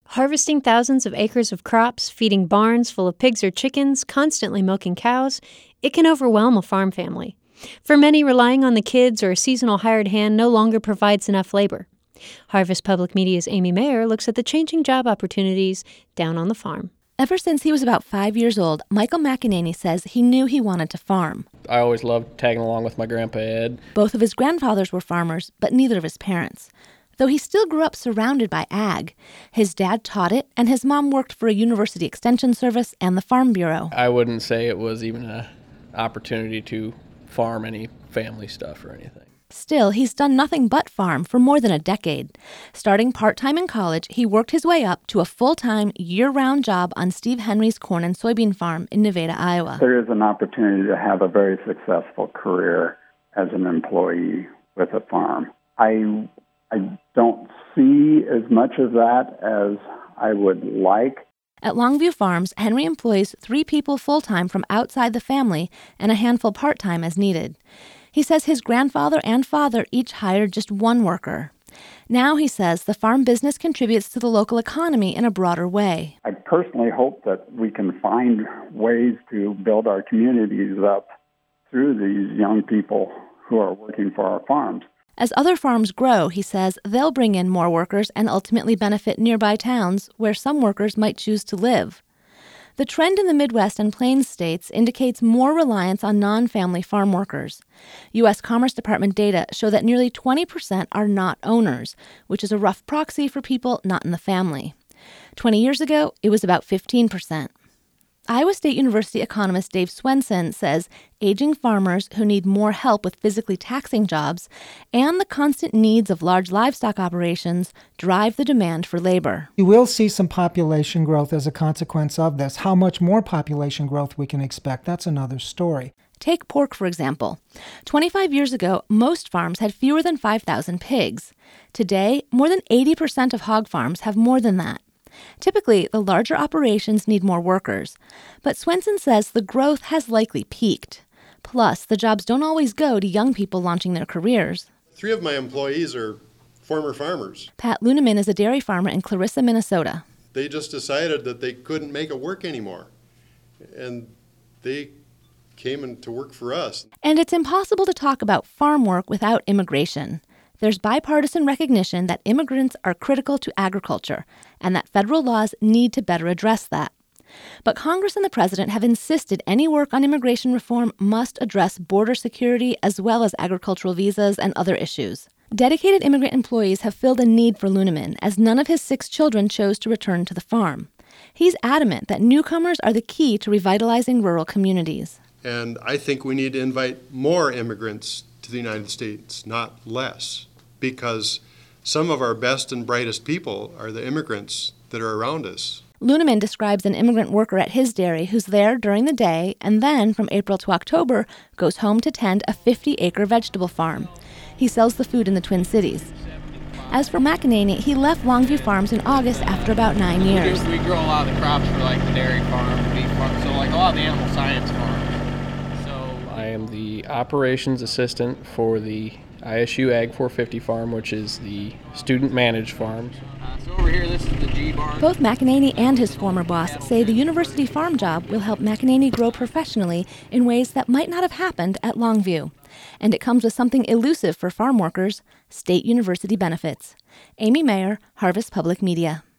Harvesting thousands of acres of crops, feeding barns full of pigs or chickens, constantly milking cows, it can overwhelm a farm family. For many, relying on the kids or a seasonal hired hand no longer provides enough labor. Harvest Public Media's Amy Mayer looks at the changing job opportunities down on the farm. Ever since he was about 5 years old, Michael McEnany says he knew he wanted to farm. I always loved tagging along with my grandpa Ed. Both of his grandfathers were farmers, but neither of his parents. Though he still grew up surrounded by ag. His dad taught it, and his mom worked for a university extension service and the Farm Bureau. I wouldn't say it was even an opportunity to farm any family stuff or anything. Still, he's done nothing but farm for more than a decade. Starting part-time in college, he worked his way up to a full-time, year-round job on Steve Henry's corn and soybean farm in Nevada, Iowa. There is an opportunity to have a very successful career as an employee with a farm. I don't see as much of that as I would like. At Longview Farms, Henry employs 3 people full-time from outside the family and a handful part-time as needed. He says his grandfather and father each hired just 1 worker. Now, he says, the farm business contributes to the local economy in a broader way. I personally hope that we can find ways to build our communities up through these young people who are working for our farms. As other farms grow, he says, they'll bring in more workers and ultimately benefit nearby towns where some workers might choose to live. The trend in the Midwest and Plains states indicates more reliance on non-family farm workers. U.S. Commerce Department data show that nearly 20% are not owners, which is a rough proxy for people not in the family. 20 years ago, it was about 15%. Iowa State University economist Dave Swenson says aging farmers who need more help with physically taxing jobs and the constant needs of large livestock operations drive the demand for labor. You will see some population growth as a consequence of this. How much more population growth we can expect, that's another story. Take pork, for example. 25 years ago, most farms had fewer than 5,000 pigs. Today, more than 80% of hog farms have more than that. Typically, the larger operations need more workers, but Swenson says the growth has likely peaked. Plus, the jobs don't always go to young people launching their careers. 3 of my employees are former farmers. Pat Luneman is a dairy farmer in Clarissa, Minnesota. They just decided that they couldn't make it work anymore, and they came in to work for us. And it's impossible to talk about farm work without immigration. There's bipartisan recognition that immigrants are critical to agriculture and that federal laws need to better address that. But Congress and the president have insisted any work on immigration reform must address border security as well as agricultural visas and other issues. Dedicated immigrant employees have filled a need for Luneman, as none of his 6 children chose to return to the farm. He's adamant that newcomers are the key to revitalizing rural communities. And I think we need to invite more immigrants to the United States, not less, because some of our best and brightest people are the immigrants that are around us. Luneman describes an immigrant worker at his dairy who's there during the day and then, from April to October, goes home to tend a 50-acre vegetable farm. He sells the food in the Twin Cities. As for McEnany, he left Longview Farms in August after about 9 years. We grow a lot of the crops for like the dairy farm, the beef farm, so like a lot of the animal science farms. So I am the operations assistant for the ISU Ag 450 farm, which is the student-managed farm. So over here, this is the G barn. Both McEnany and his former boss say the university farm job will help McEnany grow professionally in ways that might not have happened at Longview. And it comes with something elusive for farm workers, state university benefits. Amy Mayer, Harvest Public Media.